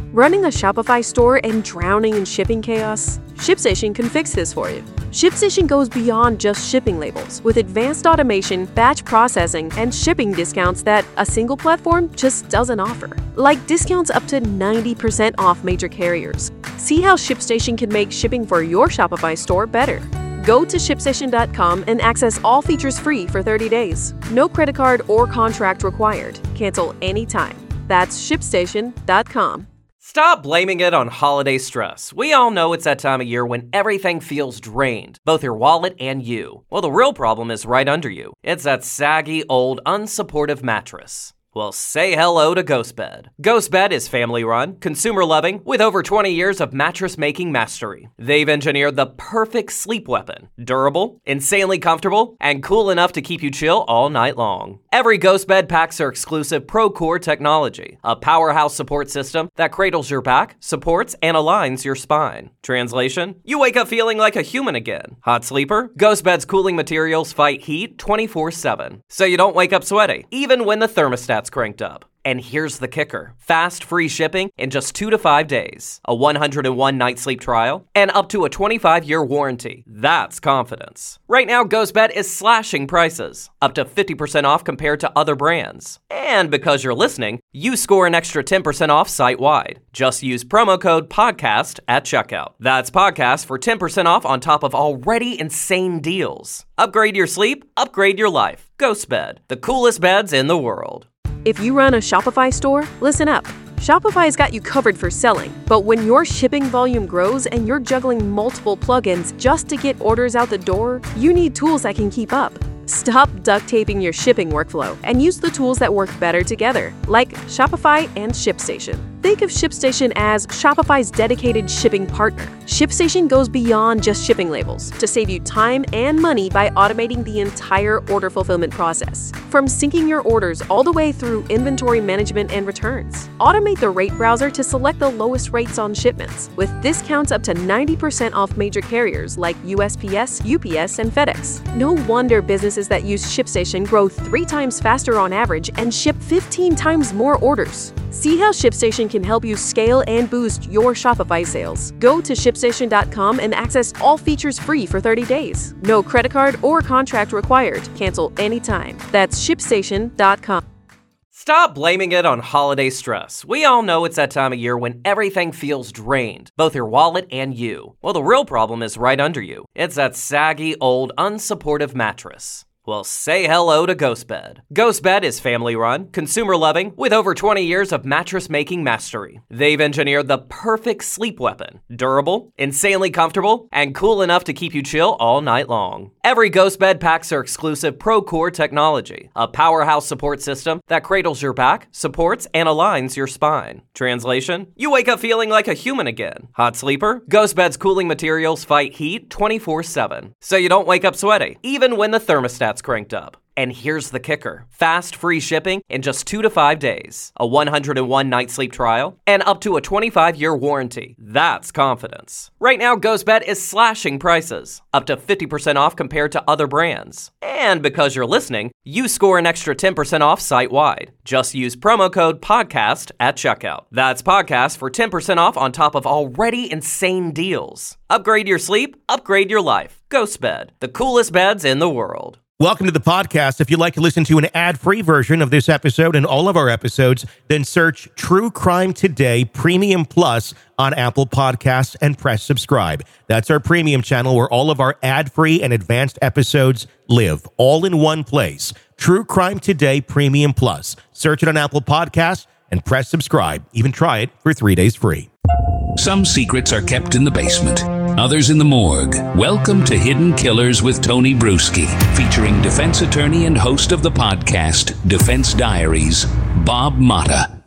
Running a Shopify store and drowning in shipping chaos? ShipStation can fix this for you. ShipStation goes beyond just shipping labels with advanced automation, batch processing, and shipping discounts that a single platform just doesn't offer. Like discounts up to 90% off major carriers. See how ShipStation can make shipping for your Shopify store better. Go to ShipStation.com and access all features free for 30 days. No credit card or contract required. Cancel anytime. That's ShipStation.com. Stop blaming it on holiday stress. We all know it's that time of year when everything feels drained, both your wallet and you. Well, the real problem is right under you. It's that saggy, old, unsupportive mattress. Well, say hello to GhostBed. GhostBed is family-run, consumer-loving, with over 20 years of mattress-making mastery. They've engineered the perfect sleep weapon. Durable, insanely comfortable, and cool enough to keep you chill all night long. Every GhostBed packs their exclusive ProCore technology, a powerhouse support system that cradles your back, supports, and aligns your spine. Translation? You wake up feeling like a human again. Hot sleeper? GhostBed's cooling materials fight heat 24/7, so you don't wake up sweaty, even when the thermostat's cranked up. And here's the kicker. Fast, free shipping in just 2 to 5 days, a 101-night sleep trial, and up to a 25-year warranty. That's confidence. Right now, GhostBed is slashing prices, up to 50% off compared to other brands. And because you're listening, you score an extra 10% off site-wide. Just use promo code PODCAST at checkout. That's PODCAST for 10% off on top of already insane deals. Upgrade your sleep, upgrade your life. GhostBed, the coolest beds in the world. If you run a Shopify store, listen up. Shopify's got you covered for selling, but when your shipping volume grows and you're juggling multiple plugins just to get orders out the door, you need tools that can keep up. Stop duct taping your shipping workflow and use the tools that work better together, like Shopify and ShipStation. Think of ShipStation as Shopify's dedicated shipping partner. ShipStation goes beyond just shipping labels to save you time and money by automating the entire order fulfillment process. From syncing your orders all the way through inventory management and returns. Automate the rate browser to select the lowest rates on shipments, with discounts up to 90% off major carriers like USPS, UPS, and FedEx. No wonder businesses that use ShipStation grow 3 times faster on average and ship 15 times more orders. See how ShipStation can help you scale and boost your Shopify sales. Go to ShipStation.com and access all features free for 30 days. No credit card or contract required. Cancel anytime. That's ShipStation.com. Stop blaming it on holiday stress. We all know it's that time of year when everything feels drained, both your wallet and you. Well, the real problem is right under you. It's that saggy, old, unsupportive mattress. Well, say hello to GhostBed. GhostBed is family-run, consumer-loving, with over 20 years of mattress-making mastery. They've engineered the perfect sleep weapon. Durable, insanely comfortable, and cool enough to keep you chill all night long. Every GhostBed packs their exclusive ProCore technology, a powerhouse support system that cradles your back, supports, and aligns your spine. Translation? You wake up feeling like a human again. Hot sleeper? GhostBed's cooling materials fight heat 24/7, so you don't wake up sweaty, even when the thermostat's cranked up. And here's the kicker. Fast, free shipping in just 2 to 5 days, a 101-night sleep trial, and up to a 25-year warranty. That's confidence. Right now, GhostBed is slashing prices, up to 50% off compared to other brands. And because you're listening, you score an extra 10% off site-wide. Just use promo code PODCAST at checkout. That's PODCAST for 10% off on top of already insane deals. Upgrade your sleep, upgrade your life. GhostBed, the coolest beds in the world. Welcome to the podcast. If you'd like to listen to an ad-free version of this episode and all of our episodes, then search True Crime Today Premium Plus on Apple Podcasts and press subscribe. That's our premium channel where all of our ad-free and advanced episodes live, all in one place. True Crime Today Premium Plus. Search it on Apple Podcasts and press subscribe. Even try it for 3 days free. Some secrets are kept in the basement, others in the morgue. Welcome to Hidden Killers with Tony Bruschi, featuring defense attorney and host of the podcast, Defense Diaries, Bob Motta.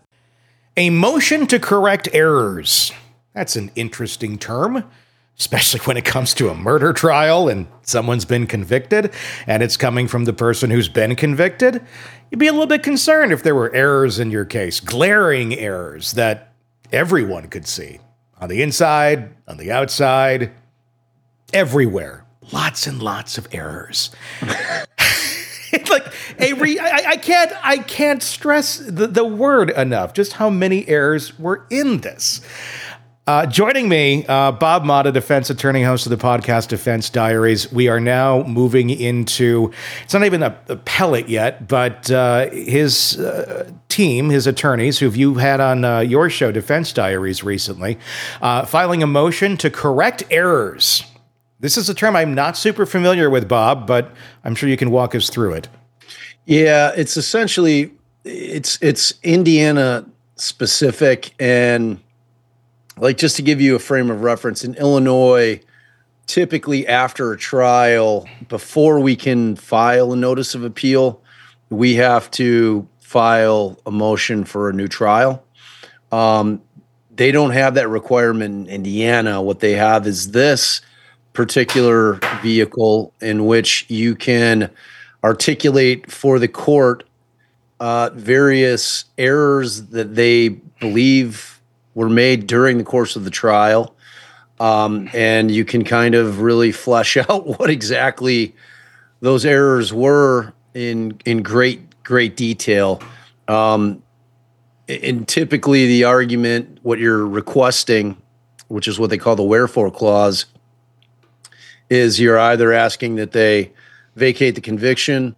A motion to correct errors. That's an interesting term, especially when it comes to a murder trial and someone's been convicted, and it's coming from the person who's been convicted. You'd be a little bit concerned if there were errors in your case, glaring errors that everyone could see. On the inside, on the outside, everywhere. Lots and lots of errors. Like I can't stress the word enough, just how many errors were in this. Joining me, Bob Motta, defense attorney, host of the podcast Defense Diaries. We are now moving into, it's not even a pellet yet, but his team, his attorneys, who you had on your show, Defense Diaries, recently, filing a motion to correct errors. This is a term I'm not super familiar with, Bob, but I'm sure you can walk us through it. Yeah, it's essentially, it's Indiana specific, and like, just to give you a frame of reference, in Illinois, typically after a trial, before we can file a notice of appeal, we have to file a motion for a new trial. They don't have that requirement in Indiana. What they have is this particular vehicle in which you can articulate for the court various errors that they believe were made during the course of the trial. And you can kind of really flesh out what exactly those errors were in great detail. And typically the argument, what you're requesting, which is what they call the wherefore clause, is you're either asking that they vacate the conviction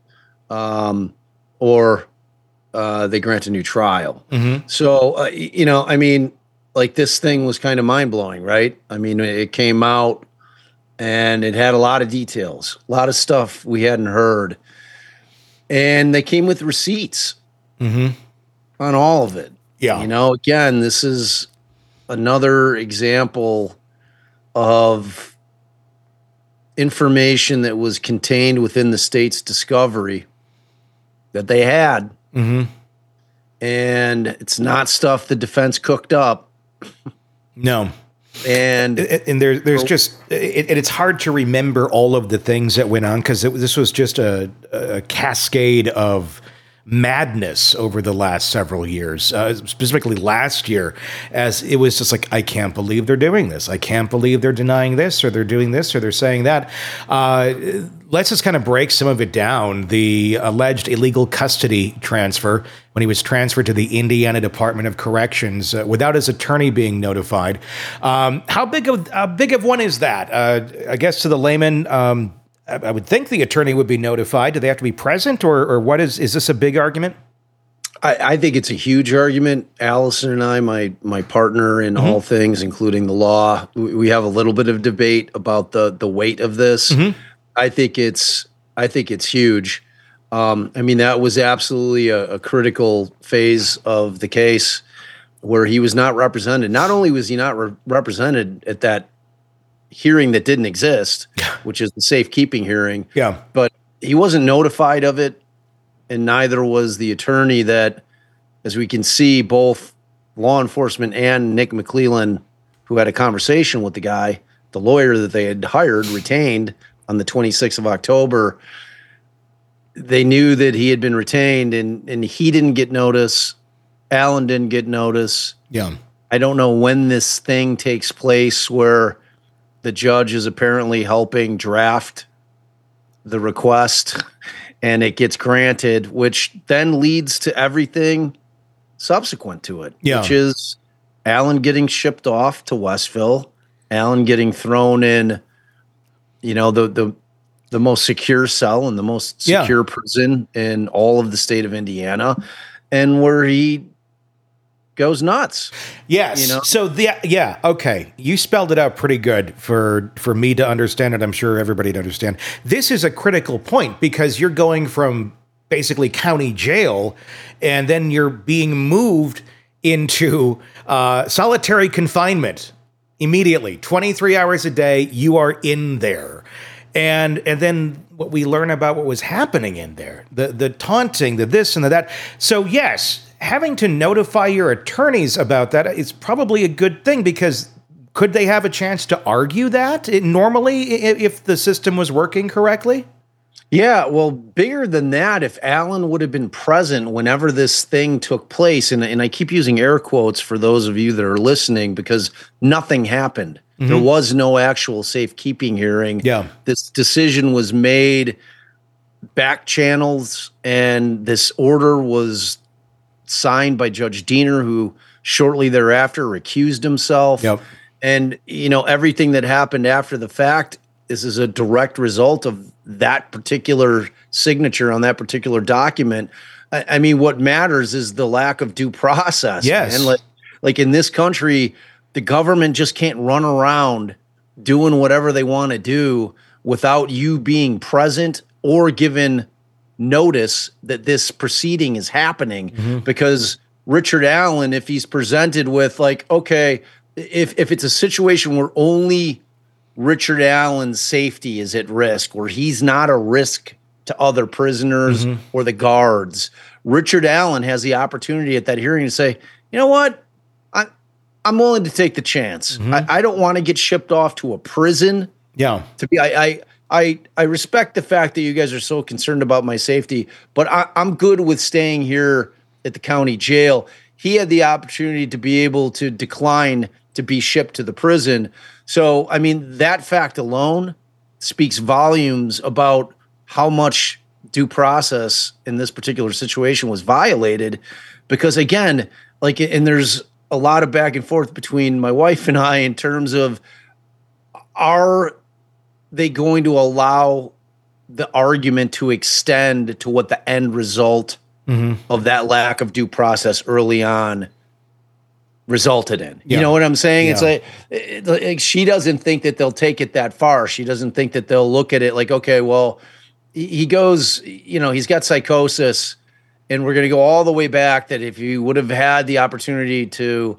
or they grant a new trial. Mm-hmm. So, I mean, like, this thing was kind of mind-blowing, right? I mean, it came out and it had a lot of details, a lot of stuff we hadn't heard. And they came with receipts on all of it. Yeah. Again, this is another example of information that was contained within the state's discovery that they had. Mm-hmm. And it's not stuff the defense cooked up. No. And there's just, it's hard to remember all of the things that went on, because this was just a cascade of madness over the last several years, specifically last year, as it was just like, I can't believe they're doing this. I can't believe they're denying this, or they're doing this, or they're saying that. Let's just kind of break some of it down. The alleged illegal custody transfer, when he was transferred to the Indiana Department of Corrections without his attorney being notified. How big of one is that? I guess to the layman, I would think the attorney would be notified. Do they have to be present, or what is this a big argument? I think it's a huge argument. Allison and I, my partner in all things, including the law, we have a little bit of debate about the weight of this. Mm-hmm. I think it's huge. I mean, that was absolutely a critical phase of the case where he was not represented. Not only was he not represented at that hearing that didn't exist, which is the safekeeping hearing, but he wasn't notified of it, and neither was the attorney that, as we can see, both law enforcement and Nick McClellan, who had a conversation with the guy, the lawyer that they had hired, retained on the 26th of October, they knew that he had been retained, and he didn't get notice. Alan didn't get notice. Yeah. I don't know when this thing takes place where the judge is apparently helping draft the request and it gets granted, which then leads to everything subsequent to it, which is Alan getting shipped off to Westville, Alan getting thrown in, the most secure cell and the most secure prison in all of the state of Indiana, and where he goes nuts. Yes. So okay. You spelled it out pretty good for me to understand, and I'm sure everybody to understand. This is a critical point, because you're going from basically county jail, and then you're being moved into solitary confinement immediately. 23 hours a day, you are in there. And then what we learn about what was happening in there, the taunting, the this and the that. So yes, having to notify your attorneys about that is probably a good thing, because could they have a chance to argue that normally if the system was working correctly? Yeah, well, bigger than that, if Alan would have been present whenever this thing took place, and I keep using air quotes for those of you that are listening, because nothing happened. Mm-hmm. There was no actual safekeeping hearing. Yeah. This decision was made back channels, and this order was signed by Judge Diener, who shortly thereafter recused himself. Yep. And, everything that happened after the fact, this is a direct result of that particular signature on that particular document. I mean, what matters is the lack of due process. Yes. And like in this country, the government just can't run around doing whatever they want to do without you being present or given notice that this proceeding is happening. Because Richard Allen, if he's presented with okay, if it's a situation where only Richard Allen's safety is at risk, where he's not a risk to other prisoners or the guards, Richard Allen has the opportunity at that hearing to say, you know what, I'm willing to take the chance. I don't want to get shipped off to a prison. Yeah. I respect the fact that you guys are so concerned about my safety, but I'm good with staying here at the county jail. He had the opportunity to be able to decline to be shipped to the prison. So, I mean, that fact alone speaks volumes about how much due process in this particular situation was violated. Because again, and there's a lot of back and forth between my wife and I in terms of, are they going to allow the argument to extend to what the end result of that lack of due process early on resulted in? You know what I'm saying? Yeah. It's like she doesn't think that they'll take it that far. She doesn't think that they'll look at it like, okay, well, he goes, he's got psychosis, and we're going to go all the way back that if you would have had the opportunity to,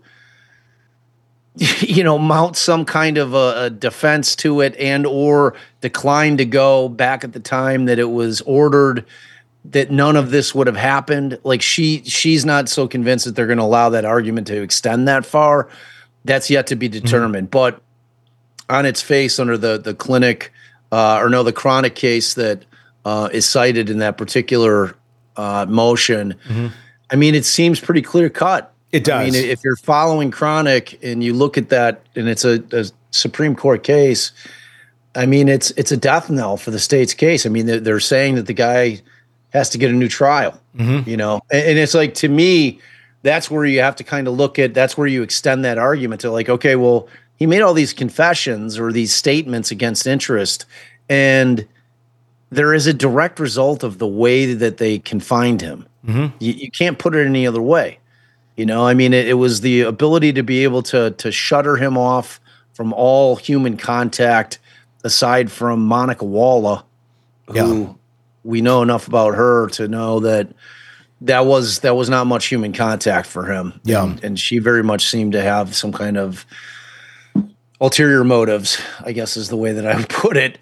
mount some kind of a defense to it and or decline to go back at the time that it was ordered, that none of this would have happened. Like she's not so convinced that they're going to allow that argument to extend that far. That's yet to be determined. But on its face, under the clinic, the chronic case that is cited in that particular motion, I mean, it seems pretty clear cut. It does. I mean, if you're following chronic and you look at that, and it's a Supreme Court case, I mean, it's a death knell for the state's case. I mean, they're saying that the guy has to get a new trial, and it's like, to me, that's where you have to kind of look at, that's where you extend that argument to okay, well, he made all these confessions or these statements against interest, and there is a direct result of the way that they confined him. You can't put it any other way. I mean, it was the ability to be able to shutter him off from all human contact, aside from Monica Walla, who we know enough about her to know that was not much human contact for him. Yeah. And she very much seemed to have some kind of ulterior motives, I guess is the way that I would put it.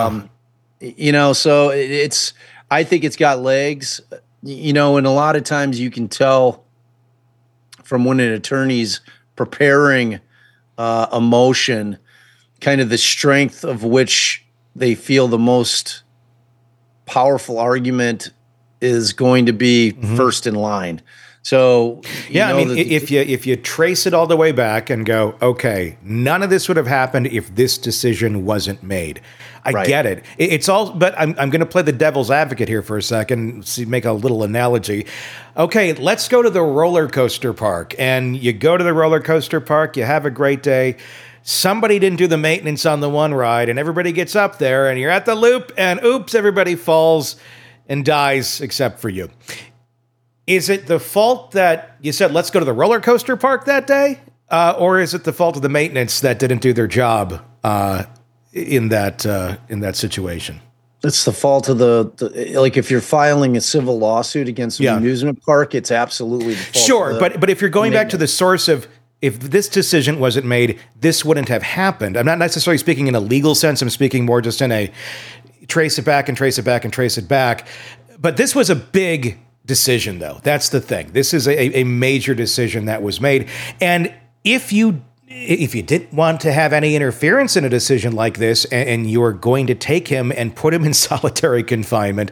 So I think it's got legs, and a lot of times you can tell from when an attorney's preparing a motion, kind of the strength of which they feel the most powerful argument is going to be first in line. So if you trace it all the way back and go, okay, none of this would have happened if this decision wasn't made. I get it. It's all, but I'm going to play the devil's advocate here for a second, make a little analogy. Okay, let's go to the roller coaster park, and you go to the roller coaster park, you have a great day. Somebody didn't do the maintenance on the one ride, and everybody gets up there, and you're at the loop, and oops, everybody falls and dies except for you. Is it the fault that you said, let's go to the roller coaster park that day? Or is it the fault of the maintenance that didn't do their job in that situation? It's the fault of if you're filing a civil lawsuit against an amusement park, it's absolutely the fault. Sure, but if you're going back to the source of, if this decision wasn't made, this wouldn't have happened. I'm not necessarily speaking in a legal sense. I'm speaking more just in a trace it back and trace it back and trace it back. But this was a big decision, though. That's the thing. This is a major decision that was made. And if you if you didn't want to have any interference in a decision like this, and you are going to take him and put him in solitary confinement,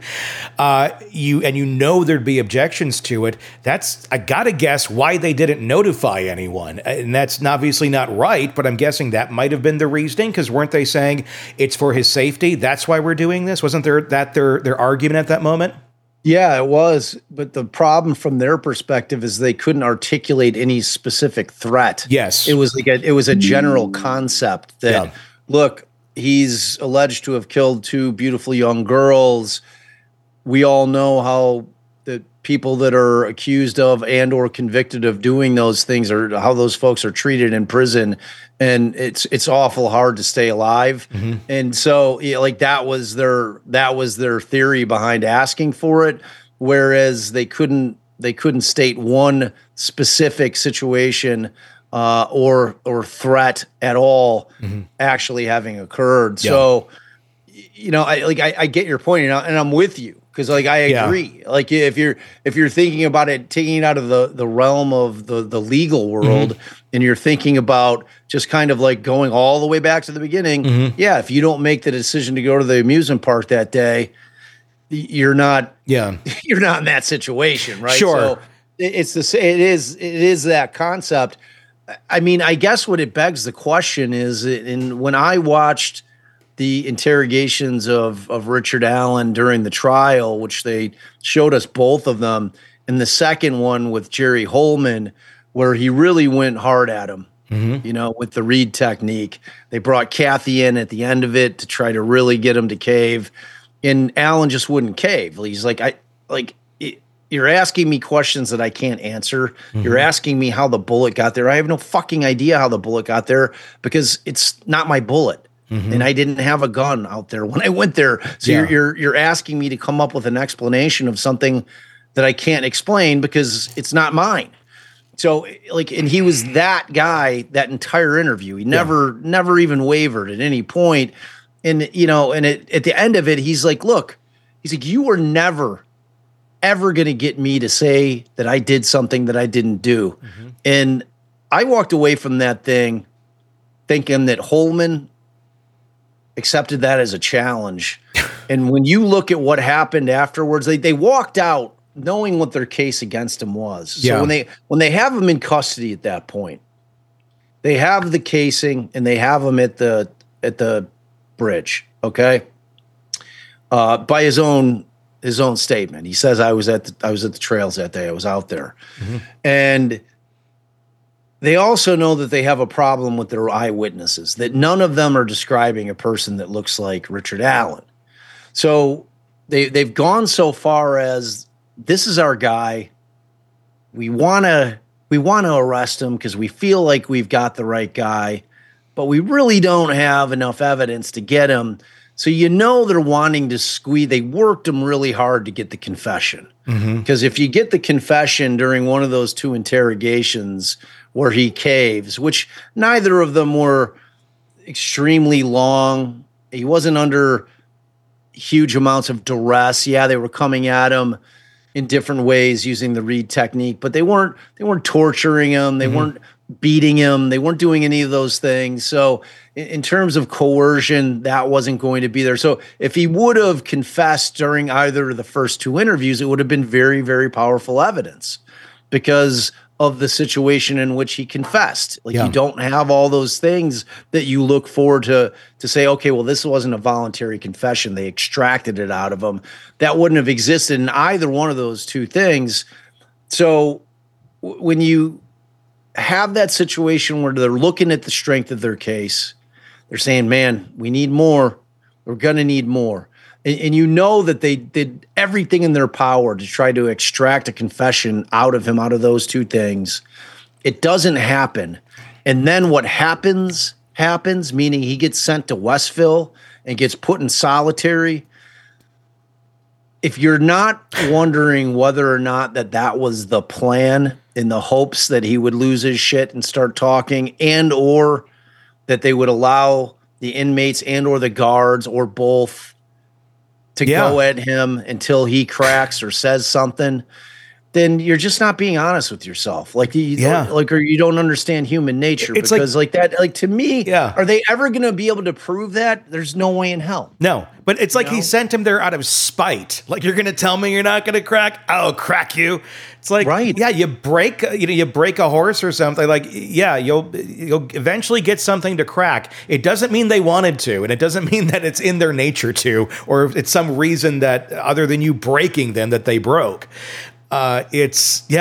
you know there'd be objections to it. I gotta guess why they didn't notify anyone, and that's obviously not right. But I'm guessing that might have been the reasoning, because weren't they saying it's for his safety? That's why we're doing this. Wasn't their argument at that moment? Yeah, it was. But the problem from their perspective is they couldn't articulate any specific threat. Yes. It was a general concept that, look, he's alleged to have killed 2 beautiful young girls. We all know how the people that are accused of and or convicted of doing those things, or how those folks are treated in prison. And it's awful hard to stay alive. Mm-hmm. And so that was their theory behind asking for it. Whereas they couldn't state one specific situation or threat at all actually having occurred. Yeah. So, I get your point, and I'm with you. Because I agree. Yeah. Like if you're thinking about it, taking it out of the realm of the legal world, and you're thinking about just kind of like going all the way back to the beginning, if you don't make the decision to go to the amusement park that day, you're not in that situation, right? Sure. So it is that concept. I mean, I guess what it begs the question is, when I watched the interrogations of Richard Allen during the trial, which they showed us both of them, and the second one with Jerry Holman, where he really went hard at him, with the Reed technique. They brought Kathy in at the end of it to try to really get him to cave, and Allen just wouldn't cave. He's like, you're asking me questions that I can't answer. You're asking me how the bullet got there. I have no fucking idea how the bullet got there, because it's not my bullet. And I didn't have a gun out there when I went there. So you're asking me to come up with an explanation of something that I can't explain because it's not mine. So and he was that guy that entire interview. He never even wavered at any point. And at the end of it, he's like, look, you were never ever going to get me to say that I did something that I didn't do. And I walked away from that thing thinking that Holman accepted that as a challenge. And when you look at what happened afterwards, they walked out knowing what their case against him was. So when they have him in custody at that point, they have the casing and they have him at the bridge, okay? By his own statement. He says, I was at the trails that day. I was out there. And they also know that they have a problem with their eyewitnesses, that none of them are describing a person that looks like Richard Allen. So they've gone so far as, this is our guy. We want to arrest him because we feel like we've got the right guy, but we really don't have enough evidence to get him. So they're wanting to squeeze. They worked him really hard to get the confession. Because if you get the confession during one of those 2 interrogations where he caves, which neither of them were extremely long, he wasn't under huge amounts of duress. Yeah, they were coming at him in different ways using the Reed technique, but they weren't torturing him. They weren't beating him. They weren't doing any of those things. So in terms of coercion, that wasn't going to be there. So if he would have confessed during either of the first 2 interviews, it would have been very, very powerful evidence because of the situation in which he confessed. You don't have all those things that you look for to say, okay, well, this wasn't a voluntary confession. They extracted it out of him. That wouldn't have existed in either one of those 2 things. So when you have that situation where they're looking at the strength of their case, they're saying, man, we need more. We're going to need more. And that they did everything in their power to try to extract a confession out of him, out of those 2 things. It doesn't happen. And then what happens, meaning he gets sent to Westville and gets put in solitary. If you're not wondering whether or not that was the plan in the hopes that he would lose his shit and start talking, and or that they would allow the inmates and or the guards or both to go at him until he cracks or says something, then you're just not being honest with yourself. Or you don't understand human nature. It's because to me, yeah. Are they ever going to be able to prove that? There's no way in hell. No, but it's like he sent him there out of spite. Like, you're going to tell me you're not going to crack? I'll crack you. It's like, right. Yeah, you break a horse or something. Like, yeah, you'll eventually get something to crack. It doesn't mean they wanted to, and it doesn't mean that it's in their nature to, or it's some reason that other than you breaking them that they broke. There's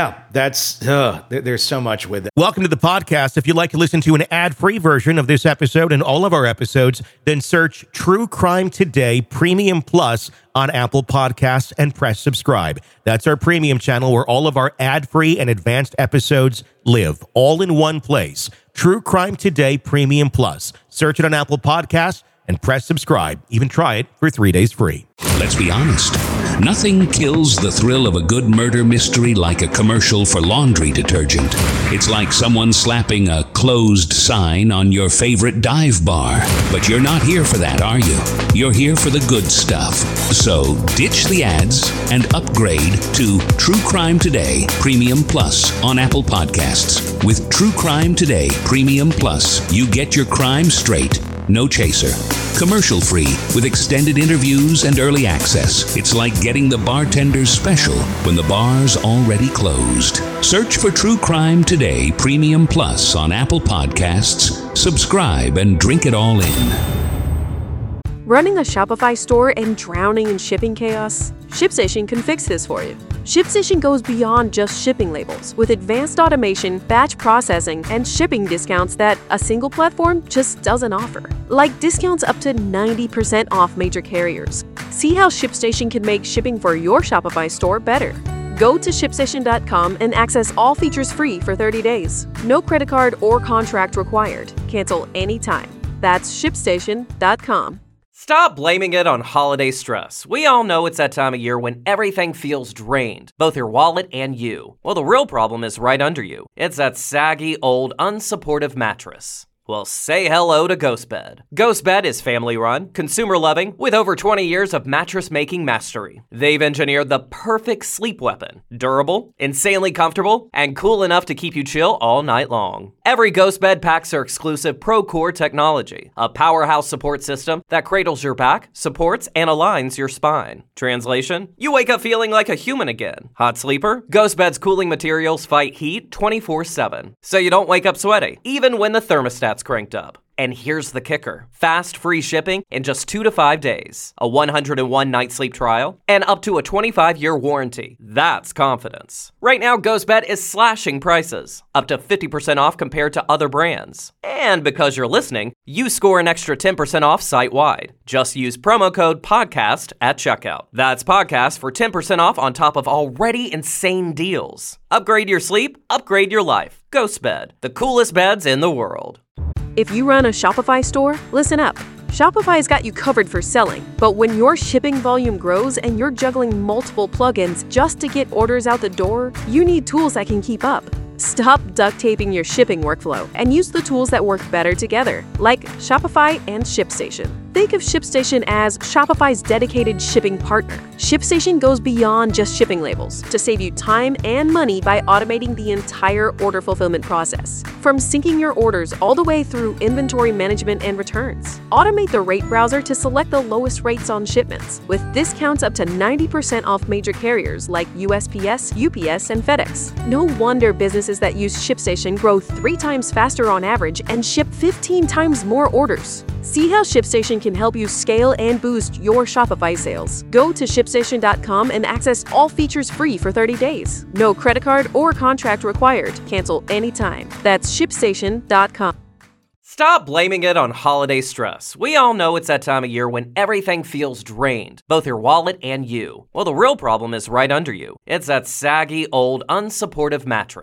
so much with it. Welcome to the podcast. If you'd like to listen to an ad-free version of this episode and all of our episodes, then search True Crime Today Premium Plus on Apple Podcasts and press subscribe. That's our premium channel where all of our ad-free and advanced episodes live, all in one place. True Crime Today Premium Plus. Search it on Apple Podcasts and press subscribe. Even try it for 3 days free. Let's be honest. Nothing kills the thrill of a good murder mystery like a commercial for laundry detergent. It's like someone slapping a closed sign on your favorite dive bar. But you're not here for that, are you? You're here for the good stuff. So ditch the ads and upgrade to True Crime Today Premium Plus on Apple Podcasts. With True Crime Today Premium Plus, you get your crime straight. No chaser. Commercial free with extended interviews and early access. It's like getting the bartender's special when the bar's already closed. Search for True Crime Today Premium Plus on Apple Podcasts. Subscribe and drink it all in. Running a Shopify store and drowning in shipping chaos? ShipStation can fix this for you. ShipStation goes beyond just shipping labels with advanced automation, batch processing, and shipping discounts that a single platform just doesn't offer. Like discounts up to 90% off major carriers. See how ShipStation can make shipping for your Shopify store better. Go to ShipStation.com and access all features free for 30 days. No credit card or contract required. Cancel anytime. That's ShipStation.com. Stop blaming it on holiday stress. We all know it's that time of year when everything feels drained, both your wallet and you. Well, the real problem is right under you. It's that saggy, old, unsupportive mattress. Well, say hello to GhostBed. GhostBed is family-run, consumer-loving, with over 20 years of mattress-making mastery. They've engineered the perfect sleep weapon. Durable, insanely comfortable, and cool enough to keep you chill all night long. Every GhostBed packs their exclusive ProCore technology, a powerhouse support system that cradles your back, supports, and aligns your spine. Translation? You wake up feeling like a human again. Hot sleeper? GhostBed's cooling materials fight heat 24/7, so you don't wake up sweaty, even when the thermostat's cranked up. And here's the kicker. Fast, free shipping in just 2 to 5 days, a 101-night sleep trial, and up to a 25-year warranty. That's confidence. Right now, GhostBed is slashing prices, up to 50% off compared to other brands. And because you're listening, you score an extra 10% off site-wide. Just use promo code PODCAST at checkout. That's PODCAST for 10% off on top of already insane deals. Upgrade your sleep, upgrade your life. GhostBed, the coolest beds in the world. If you run a Shopify store, listen up. Shopify's got you covered for selling, but when your shipping volume grows and you're juggling multiple plugins just to get orders out the door, you need tools that can keep up. Stop duct taping your shipping workflow and use the tools that work better together, like Shopify and ShipStation. Think of ShipStation as Shopify's dedicated shipping partner. ShipStation goes beyond just shipping labels to save you time and money by automating the entire order fulfillment process, from syncing your orders all the way through inventory management and returns. Automate the rate browser to select the lowest rates on shipments, with discounts up to 90% off major carriers like USPS, UPS, and FedEx. No wonder businesses that use ShipStation grow 3 times faster on average and ship 15 times more orders. See how ShipStation can help you scale and boost your Shopify sales. Go to ShipStation.com and access all features free for 30 days. No credit card or contract required. Cancel anytime. That's ShipStation.com. Stop blaming it on holiday stress. We all know it's that time of year when everything feels drained, both your wallet and you. Well, the real problem is right under you. It's that saggy, old, unsupportive mattress.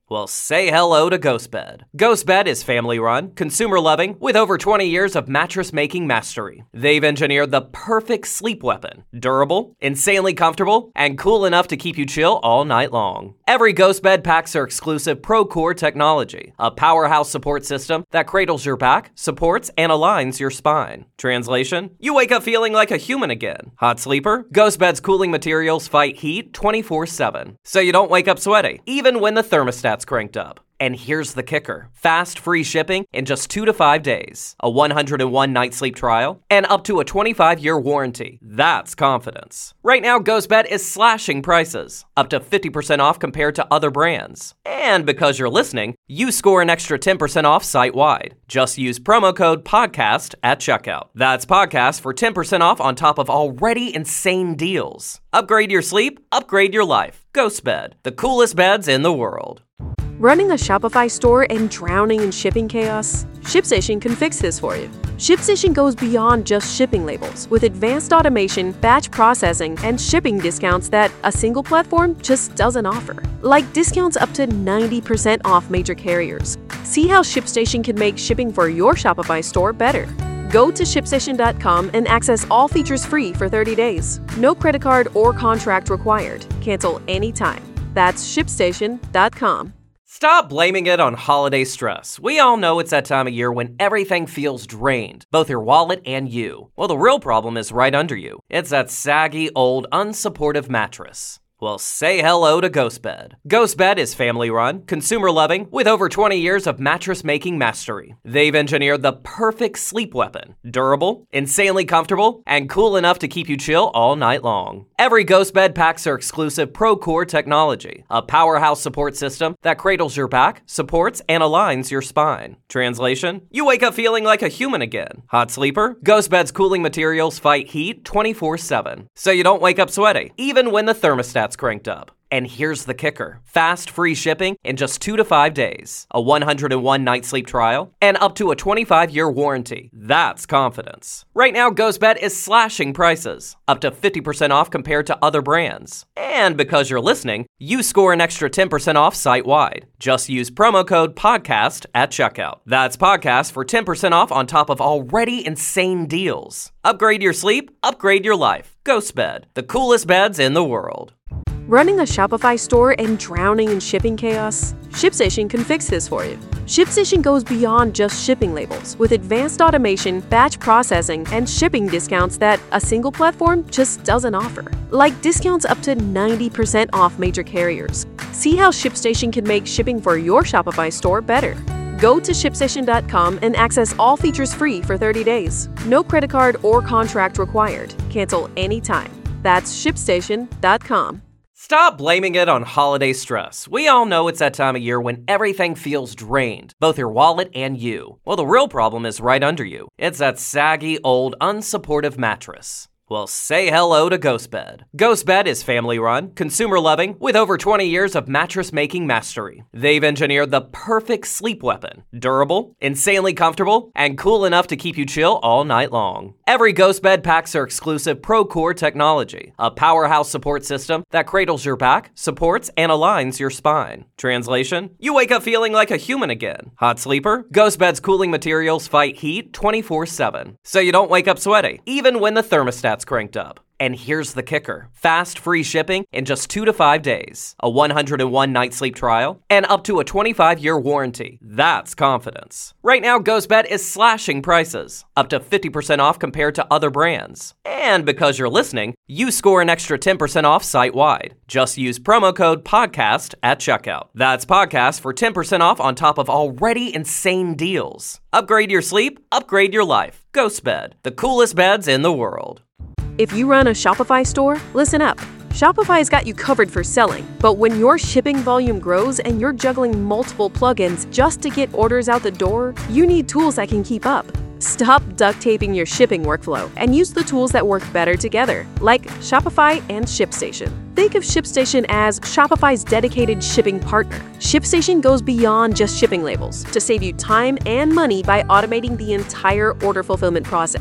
Well, say hello to GhostBed. GhostBed is family-run, consumer-loving, with over 20 years of mattress-making mastery. They've engineered the perfect sleep weapon. Durable, insanely comfortable, and cool enough to keep you chill all night long. Every GhostBed packs their exclusive ProCore technology, a powerhouse support system that cradles your back, supports, and aligns your spine. Translation: you wake up feeling like a human again. Hot sleeper? GhostBed's cooling materials fight heat 24/7, so you don't wake up sweaty, even when the thermostat's cranked up. And here's the kicker: fast, free shipping in just 2 to 5 days, a 101-night sleep trial, and up to a 25-year warranty. That's confidence. Right now, GhostBed is slashing prices, up to 50% off compared to other brands. And because you're listening, you score an extra 10% off site-wide. Just use promo code PODCAST at checkout. That's PODCAST for 10% off on top of already insane deals. Upgrade your sleep, upgrade your life. GhostBed, the coolest beds in the world. Running a Shopify store and drowning in shipping chaos? ShipStation can fix this for you. ShipStation goes beyond just shipping labels with advanced automation, batch processing, and shipping discounts that a single platform just doesn't offer. Like discounts up to 90% off major carriers. See how ShipStation can make shipping for your Shopify store better. Go to ShipStation.com and access all features free for 30 days. No credit card or contract required. Cancel anytime. That's ShipStation.com. Stop blaming it on holiday stress. We all know it's that time of year when everything feels drained, both your wallet and you. Well, the real problem is right under you. It's that saggy, old, unsupportive mattress. Well, say hello to GhostBed. GhostBed is family-run, consumer-loving, with over 20 years of mattress-making mastery. They've engineered the perfect sleep weapon. Durable, insanely comfortable, and cool enough to keep you chill all night long. Every GhostBed packs their exclusive ProCore technology, a powerhouse support system that cradles your back, supports, and aligns your spine. Translation: you wake up feeling like a human again. Hot sleeper? GhostBed's cooling materials fight heat 24/7, so you don't wake up sweaty, even when the thermostat's cranked up. And here's the kicker: fast, free shipping in just 2 to 5 days, a 101-night sleep trial, and up to a 25-year warranty. That's confidence. Right now, GhostBed is slashing prices, up to 50% off compared to other brands. And because you're listening, you score an extra 10% off site-wide. Just use promo code PODCAST at checkout. That's PODCAST for 10% off on top of already insane deals. Upgrade your sleep, upgrade your life. GhostBed, the coolest beds in the world. Running a Shopify store and drowning in shipping chaos? ShipStation can fix this for you. ShipStation goes beyond just shipping labels with advanced automation, batch processing, and shipping discounts that a single platform just doesn't offer. Like discounts up to 90% off major carriers. See how ShipStation can make shipping for your Shopify store better. Go to ShipStation.com and access all features free for 30 days. No credit card or contract required. Cancel anytime. That's ShipStation.com. Stop blaming it on holiday stress. We all know it's that time of year when everything feels drained, both your wallet and you. Well, the real problem is right under you. It's that saggy, old, unsupportive mattress. Well, say hello to GhostBed. GhostBed is family-run, consumer-loving, with over 20 years of mattress-making mastery. They've engineered the perfect sleep weapon. Durable, insanely comfortable, and cool enough to keep you chill all night long. Every GhostBed packs their exclusive ProCore technology, a powerhouse support system that cradles your back, supports, and aligns your spine. Translation: you wake up feeling like a human again. Hot sleeper? GhostBed's cooling materials fight heat 24/7, so you don't wake up sweaty, even when the thermostat's cranked up. And here's the kicker: fast, free shipping in just 2 to 5 days, a 101-night sleep trial, and up to a 25-year warranty. That's confidence. Right now, GhostBed is slashing prices, up to 50% off compared to other brands. And because you're listening, you score an extra 10% off site-wide. Just use promo code PODCAST at checkout. That's PODCAST for 10% off on top of already insane deals. Upgrade your sleep, upgrade your life. GhostBed, the coolest beds in the world. If you run a Shopify store, listen up. Shopify's got you covered for selling, but when your shipping volume grows and you're juggling multiple plugins just to get orders out the door, you need tools that can keep up. Stop duct taping your shipping workflow and use the tools that work better together, like Shopify and ShipStation. Think of ShipStation as Shopify's dedicated shipping partner. ShipStation goes beyond just shipping labels to save you time and money by automating the entire order fulfillment process.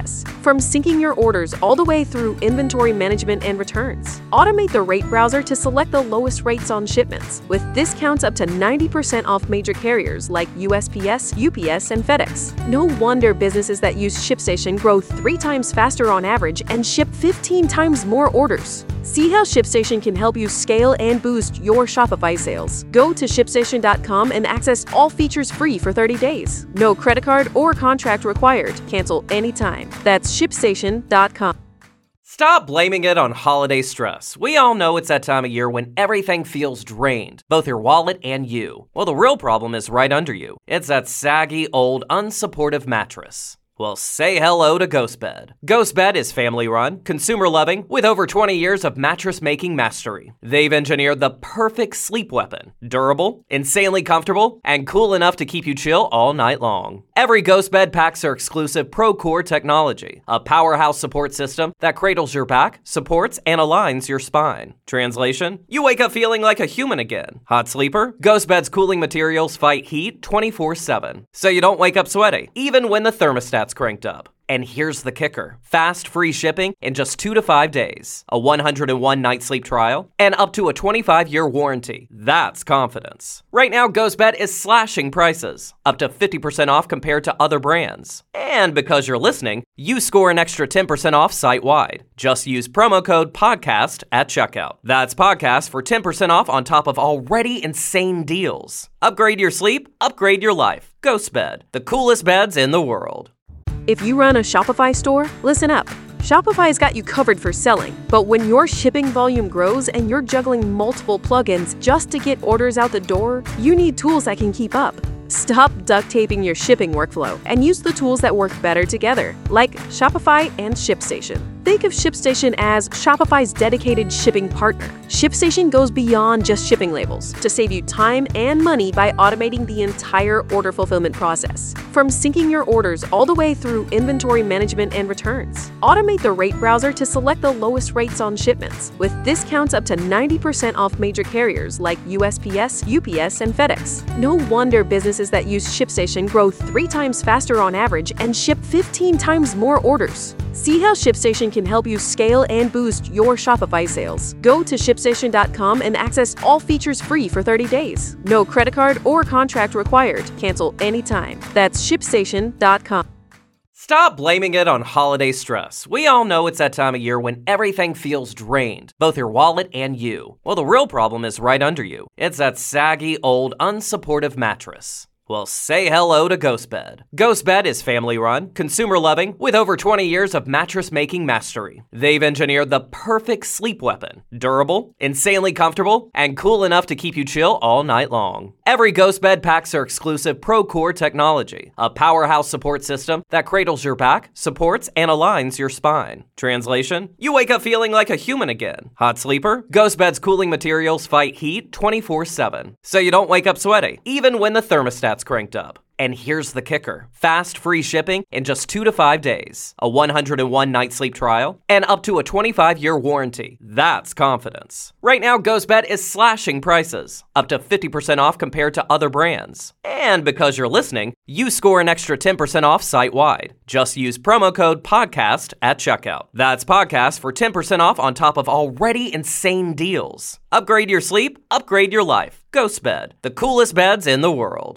From syncing your orders all the way through inventory management and returns. Automate the rate browser to select the lowest rates on shipments, with discounts up to 90% off major carriers like USPS, UPS, and FedEx. No wonder businesses that use ShipStation grow 3 times faster on average and ship 15 times more orders. See how ShipStation can help you scale and boost your Shopify sales. Go to ShipStation.com and access all features free for 30 days. No credit card or contract required. Cancel anytime. That's ShipStation.com. Stop blaming it on holiday stress. We all know it's that time of year when everything feels drained, both your wallet and you. Well, the real problem is right under you. It's that saggy, old, unsupportive mattress. Well, say hello to GhostBed. GhostBed is family-run, consumer-loving, with over 20 years of mattress-making mastery. They've engineered the perfect sleep weapon. Durable, insanely comfortable, and cool enough to keep you chill all night long. Every GhostBed packs their exclusive ProCore technology, a powerhouse support system that cradles your back, supports, and aligns your spine. Translation? You wake up feeling like a human again. Hot sleeper? GhostBed's cooling materials fight heat 24/7, so you don't wake up sweaty, even when the thermostat's cranked up. And here's the kicker. Fast, free shipping in just 2 to 5 days, a 101-night sleep trial, and up to a 25-year warranty. That's confidence. Right now, GhostBed is slashing prices, up to 50% off compared to other brands. And because you're listening, you score an extra 10% off site-wide. Just use promo code PODCAST at checkout. That's PODCAST for 10% off on top of already insane deals. Upgrade your sleep, upgrade your life. GhostBed, the coolest beds in the world. If you run a Shopify store, listen up. Shopify's got you covered for selling, but when your shipping volume grows and you're juggling multiple plugins just to get orders out the door, you need tools that can keep up. Stop duct taping your shipping workflow and use the tools that work better together, like Shopify and ShipStation. Think of ShipStation as Shopify's dedicated shipping partner. ShipStation goes beyond just shipping labels to save you time and money by automating the entire order fulfillment process. From syncing your orders all the way through inventory management and returns. Automate the rate browser to select the lowest rates on shipments, with discounts up to 90% off major carriers like USPS, UPS, and FedEx. No wonder businesses that use ShipStation grow 3 times faster on average and ship 15 times more orders. See how ShipStation can help you scale and boost your Shopify sales. Go to ShipStation.com and access all features free for 30 days. No credit card or contract required. Cancel anytime. That's ShipStation.com. Stop blaming it on holiday stress. We all know it's that time of year when everything feels drained, both your wallet and you. Well, the real problem is right under you. It's that saggy, old, unsupportive mattress. Well, say hello to GhostBed. GhostBed is family-run, consumer-loving, with over 20 years of mattress-making mastery. They've engineered the perfect sleep weapon. Durable, insanely comfortable, and cool enough to keep you chill all night long. Every GhostBed packs their exclusive ProCore technology, a powerhouse support system that cradles your back, supports, and aligns your spine. Translation? You wake up feeling like a human again. Hot sleeper? GhostBed's cooling materials fight heat 24/7, so you don't wake up sweaty, even when the thermostat's cranked up. And here's the kicker. Fast, free shipping in just 2 to 5 days, a 101-night sleep trial, and up to a 25-year warranty. That's confidence. Right now, GhostBed is slashing prices, up to 50% off compared to other brands. And because you're listening, you score an extra 10% off site-wide. Just use promo code PODCAST at checkout. That's PODCAST for 10% off on top of already insane deals. Upgrade your sleep, upgrade your life. GhostBed, the coolest beds in the world.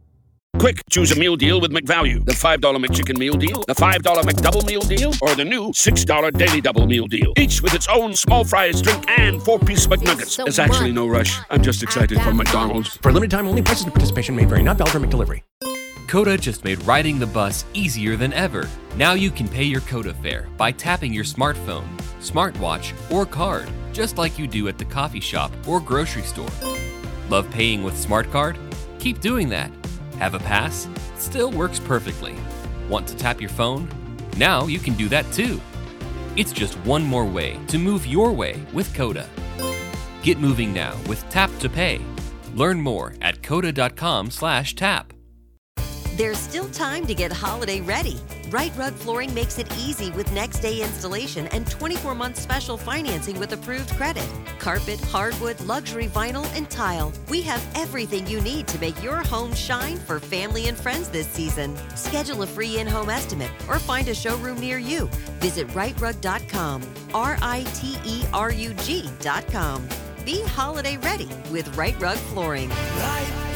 Quick, choose a meal deal with McValue. The $5 McChicken meal deal, the $5 McDouble meal deal, or the new $6 Daily Double meal deal. Each with its own small fries, drink, and 4-piece McNuggets. There's actually no rush. I'm just excited for McDonald's. For a limited time only, prices and participation may vary. Not valid for McDelivery. Coda just made riding the bus easier than ever. Now you can pay your Coda fare by tapping your smartphone, smartwatch, or card, just like you do at the coffee shop or grocery store. Love paying with SmartCard? Keep doing that. Have a pass? Still works perfectly. Want to tap your phone? Now you can do that too. It's just one more way to move your way with Coda. Get moving now with Tap to Pay. Learn more at coda.com/tap. There's still time to get holiday ready. Right Rug Flooring makes it easy with next-day installation and 24-month special financing with approved credit. Carpet, hardwood, luxury vinyl, and tile. We have everything you need to make your home shine for family and friends this season. Schedule a free in-home estimate or find a showroom near you. Visit rightrug.com, RITERUG.com. Be holiday ready with Right Rug Flooring. Right